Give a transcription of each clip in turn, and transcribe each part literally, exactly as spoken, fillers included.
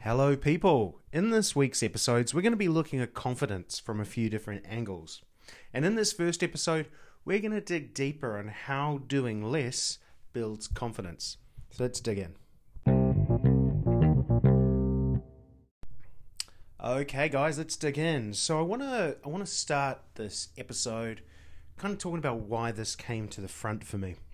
Hello, people. In this week's episodes, we're going to be looking at confidence from a few different angles. And in this first episode, we're going to dig deeper on how doing less builds confidence. So let's dig in. Okay, guys, let's dig in. So I want to I want to start this episode kind of talking about why this came to the front for me.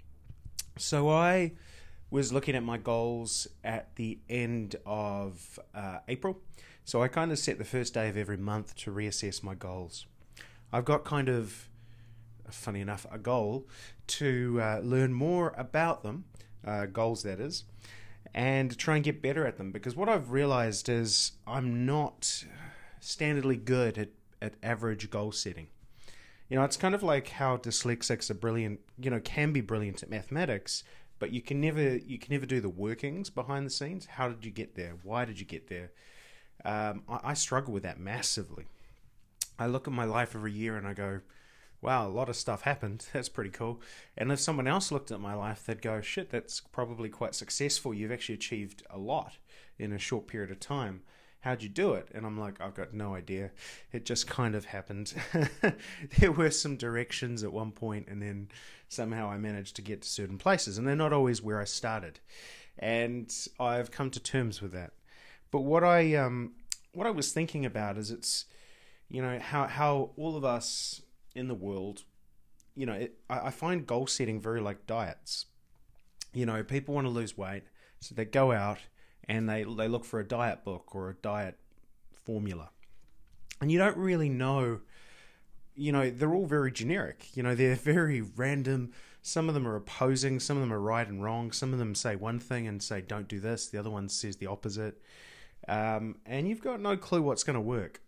So I was looking at my goals at the end of uh, April. So I kind of set the first day of every month to reassess my goals. I've got kind of, funny enough, a goal to uh, learn more about them, uh, goals that is, and try and get better at them. Because what I've realized is I'm not standardly good at, at average goal setting. You know, it's kind of like how dyslexics are brilliant, you know, can be brilliant at mathematics, but you can never you can never do the workings behind the scenes. How did you get there? Why did you get there? Um, I, I struggle with that massively. I look at my life every year and I go, wow, a lot of stuff happened. That's pretty cool. And if someone else looked at my life, they'd go, shit, that's probably quite successful. You've actually achieved a lot in a short period of time. How'd you do it? And I'm like, I've got no idea. It just kind of happened. There were some directions at one point, and then somehow I managed to get to certain places, and they're not always where I started. And I've come to terms with that. But what I um what I was thinking about is it's, you know, how how all of us in the world, you know, it, I, I find goal setting very like diets. You know, people want to lose weight, so they go out and they they look for a diet book or a diet formula. And you don't really know, you know, they're all very generic. You know, they're very random. Some of them are opposing, some of them are right and wrong. Some of them say one thing and say, don't do this. The other one says the opposite. Um, and you've got no clue what's going to work.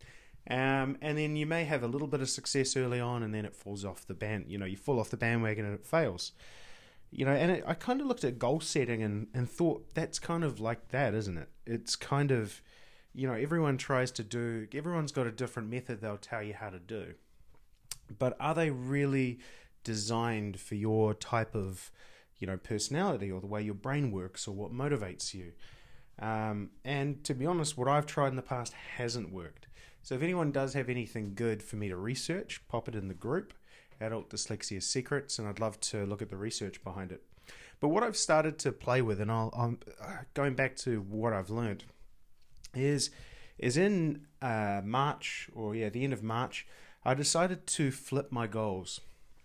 Um, and then you may have a little bit of success early on, and then it falls off the band. You know, you fall off the bandwagon and it fails. You know, and it, I kind of looked at goal setting and, and thought that's kind of like that, isn't it? It's kind of, you know, everyone tries to do, everyone's got a different method they'll tell you how to do. But are they really designed for your type of, you know, personality or the way your brain works or what motivates you? Um, and to be honest, what I've tried in the past hasn't worked. So if anyone does have anything good for me to research, pop it in the group. Adult Dyslexia Secrets, and I'd love to look at the research behind it. But what I've started to play with, and I'll, I'm going back to what I've learned, is is in uh, March, or yeah, the end of March, I decided to flip my goals.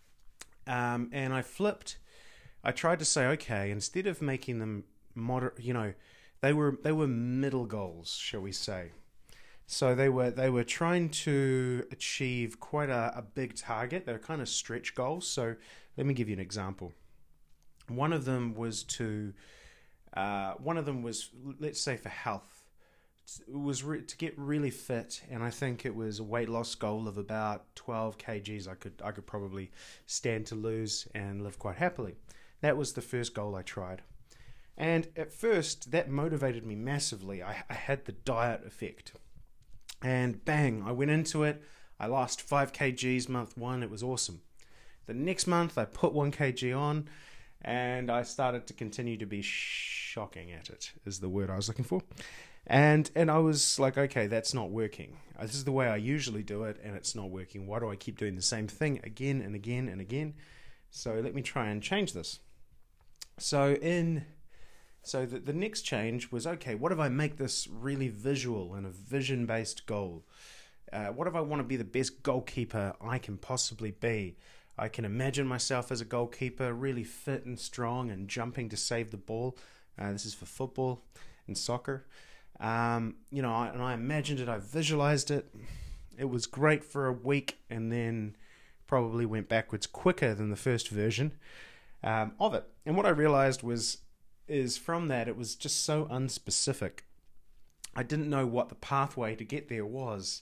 Um, and I flipped, I tried to say, okay, instead of making them moderate, you know, they were they were middle goals, shall we say. So they were they were trying to achieve quite a, a big target. They were kind of stretch goals. So let me give you an example. One of them was to, uh, one of them was, let's say for health. It was re- to get really fit, and I think it was a weight loss goal of about twelve kilograms. I could I could probably stand to lose and live quite happily. That was the first goal I tried. And at first, that motivated me massively. I, I had the diet effect. And bang, I went into it. I lost five kilograms month one. It was awesome. The next month, I put one kilogram on, and I started to continue to be shocking at it, is the word I was looking for. And and I was like, okay, that's not working. This is the way I usually do it, and it's not working. Why do I keep doing the same thing again and again and again? So let me try and change this. So in... So the, the next change was, okay, what if I make this really visual and a vision-based goal? Uh, what if I want to be the best goalkeeper I can possibly be? I can imagine myself as a goalkeeper, really fit and strong and jumping to save the ball. Uh, this is for football and soccer. Um, you know, I, and I imagined it, I visualized it. It was great for a week, and then probably went backwards quicker than the first version um, of it. And what I realized was, is from that, it was just so unspecific. I didn't know what the pathway to get there was,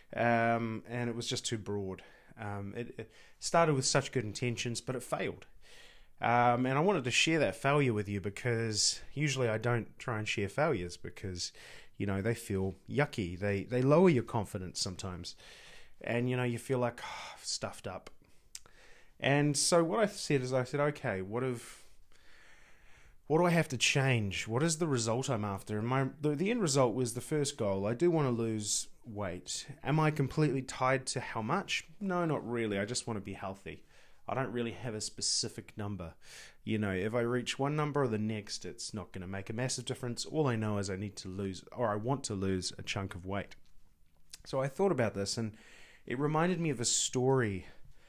um, and it was just too broad. Um, it, it started with such good intentions, but it failed. Um, and I wanted to share that failure with you, because usually I don't try and share failures because, you know, they feel yucky. They they lower your confidence sometimes, and you know you feel like oh, I've stuffed up. And so what I said is, I said, okay, what if what do I have to change? What is the result I'm after? And my the, the end result was the first goal. I do want to lose weight. Am I completely tied to how much? No, not really. I just want to be healthy. I don't really have a specific number. You know, if I reach one number or the next, it's not going to make a massive difference. All I know is I need to lose, or I want to lose a chunk of weight. So I thought about this, and it reminded me of a story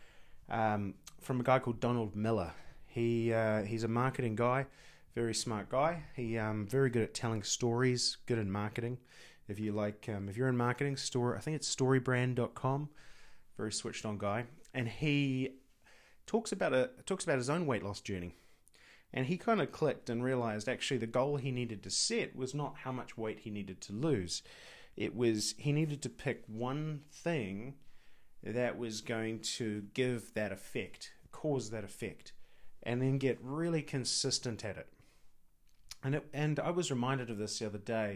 um, from a guy called Donald Miller. He uh, he's a marketing guy, very smart guy. He um very good at telling stories, good in marketing. If you like, um, if you're in marketing, store I think it's storybrand dot com. Very switched on guy, and he talks about a talks about his own weight loss journey. And he kind of clicked and realized actually the goal he needed to set was not how much weight he needed to lose. It was he needed to pick one thing that was going to give that effect, cause that effect, and then get really consistent at it. And it, and I was reminded of this the other day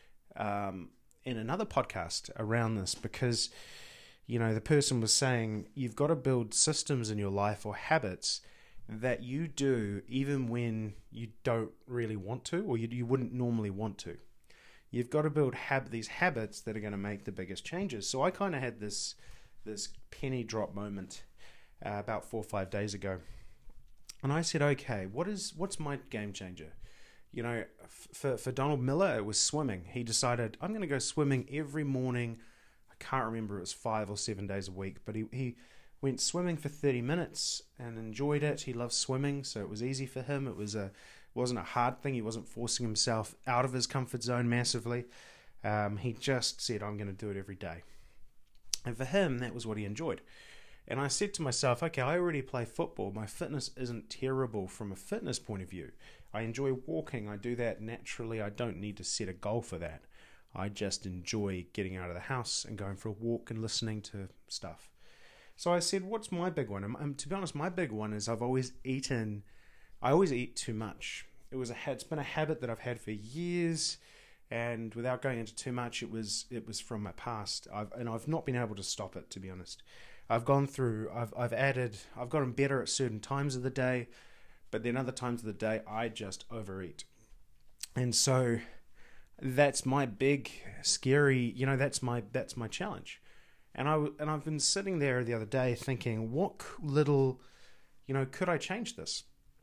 um, in another podcast around this, because, you know, the person was saying you've got to build systems in your life or habits that you do even when you don't really want to, or you, you wouldn't normally want to. You've got to build hab- these habits that are going to make the biggest changes. So I kind of had this this penny drop moment uh, about four or five days ago. And I said, okay, what is what's my game changer? You know, f- for, for Donald Miller, it was swimming. He decided, I'm going to go swimming every morning. I can't remember, it was five or seven days a week, but he, he went swimming for thirty minutes and enjoyed it. He loves swimming, so it was easy for him. It was a wasn't a hard thing. He wasn't forcing himself out of his comfort zone massively. Um, he just said, I'm going to do it every day. And for him, that was what he enjoyed. And I said to myself, okay, I already play football. My fitness isn't terrible from a fitness point of view. I enjoy walking. I do that naturally. I don't need to set a goal for that. I just enjoy getting out of the house and going for a walk and listening to stuff. So I said, what's my big one? And, and to be honest, my big one is I've always eaten, I always eat too much. It was a, it's been a habit that I've had for years. And without going into too much, it was it was from my past. I've, and I've not been able to stop it, to be honest. I've gone through, I've I've added, I've gotten better at certain times of the day, but then other times of the day, I just overeat. And so that's my big, scary, you know, that's my that's my challenge. And, I, and I've been sitting there the other day thinking, what little, you know, could I change this?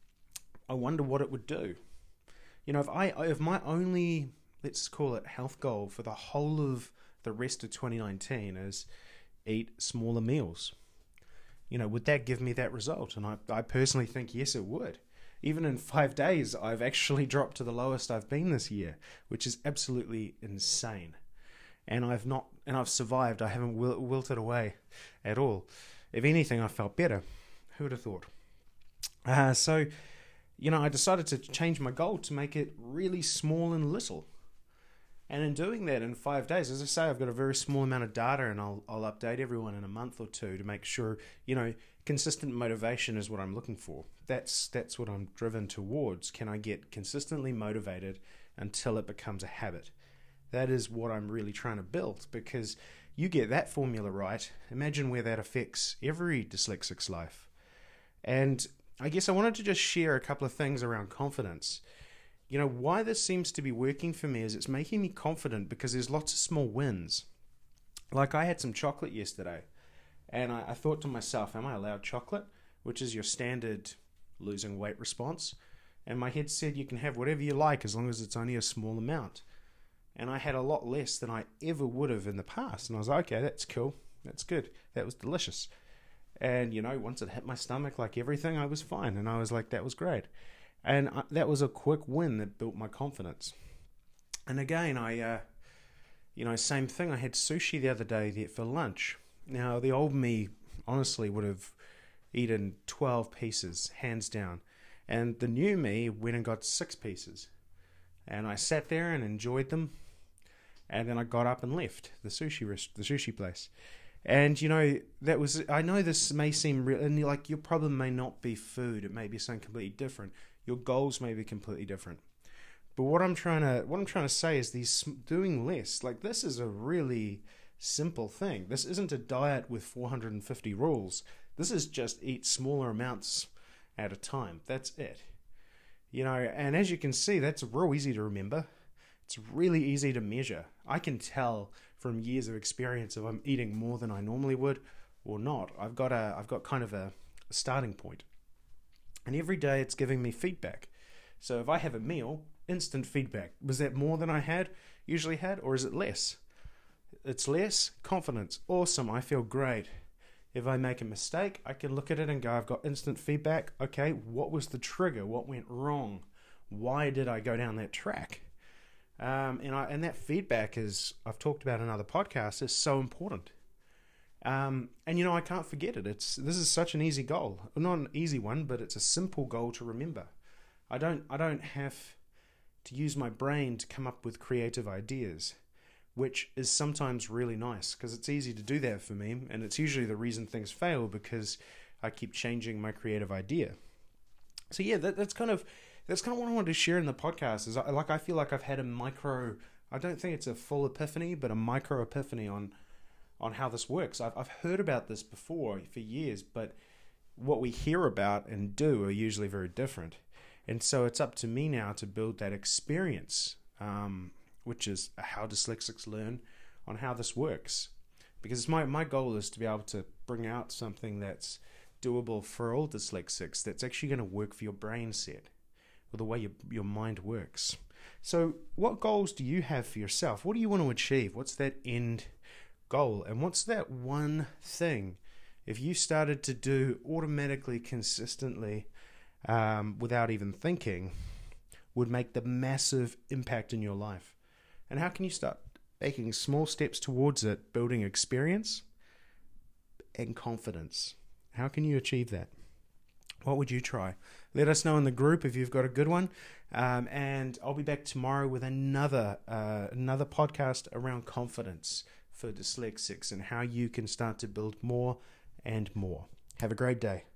I wonder what it would do. You know, if I if my only, let's call it health goal for the whole of the rest of twenty nineteen is eat smaller meals, you know, would that give me that result? And I, I personally think yes, it would. Even in five days, I've actually dropped to the lowest I've been this year, which is absolutely insane. And I've not, and I've survived. I haven't wil- wilted away at all. If anything, I felt better. Who would have thought? Uh, so, you know, I decided to change my goal to make it really small and little. And in doing that in five days, as I say, I've got a very small amount of data, and I'll I'll update everyone in a month or two to make sure, you know, consistent motivation is what I'm looking for. That's that's what I'm driven towards. Can I get consistently motivated until it becomes a habit? That is what I'm really trying to build, because you get that formula right, imagine where that affects every dyslexic's life. And I guess I wanted to just share a couple of things around confidence. You know, why this seems to be working for me is it's making me confident because there's lots of small wins. Like I had some chocolate yesterday, and I, I thought to myself, am I allowed chocolate? Which is your standard losing weight response. And my head said you can have whatever you like as long as it's only a small amount. And I had a lot less than I ever would have in the past. And I was like, okay, that's cool. That's good. That was delicious. And, you know, once it hit my stomach, like everything, I was fine. And I was like, that was great. And I, that was a quick win that built my confidence. And again, I, uh, you know, same thing. I had sushi the other day there for lunch. Now, the old me, honestly, would have eaten twelve pieces, hands down. And the new me went and got six pieces. And I sat there and enjoyed them. And then I got up and left the sushi rest, the sushi place. And, you know, that was, I know this may seem real, and like your problem may not be food. It may be something completely different. Your goals may be completely different. But what I'm trying to, what I'm trying to say is these doing less, like this is a really simple thing. This isn't a diet with four hundred fifty rules. This is just eat smaller amounts at a time. That's it. You know, and as you can see, that's real easy to remember. It's really easy to measure. I can tell from years of experience if I'm eating more than I normally would or not. I've got a, I've got kind of a, a starting point. And every day it's giving me feedback. So if I have a meal, instant feedback. Was that more than I had, usually had, or is it less? It's less. Confidence. Awesome. I feel great. If I make a mistake, I can look at it and go, I've got instant feedback. Okay, what was the trigger? What went wrong? Why did I go down that track? Um, and I, and that feedback is, I've talked about in other podcasts, is so important. Um, and you know, I can't forget it. It's this is such an easy goal, not an easy one, but it's a simple goal to remember. I don't, I don't have to use my brain to come up with creative ideas, which is sometimes really nice because it's easy to do that for me, and it's usually the reason things fail because I keep changing my creative idea. So yeah, that, that's kind of. That's kind of what I wanted to share in the podcast. Is I, like I feel like I've had a micro. I don't think it's a full epiphany, but a micro epiphany on on how this works. I've I've heard about this before for years, but what we hear about and do are usually very different. And so it's up to me now to build that experience, um, which is how dyslexics learn, on how this works. Because my my goal is to be able to bring out something that's doable for all dyslexics. That's actually going to work for your brain set, or the way your, your mind works. So what goals do you have for yourself? What do you want to achieve? What's that end goal? And what's that one thing, if you started to do automatically, consistently, um, without even thinking, would make the massive impact in your life? And how can you start making small steps towards it, building experience and confidence? How can you achieve that? What would you try? Let us know in the group if you've got a good one. Um, and I'll be back tomorrow with another uh, another podcast around confidence for dyslexics and how you can start to build more and more. Have a great day.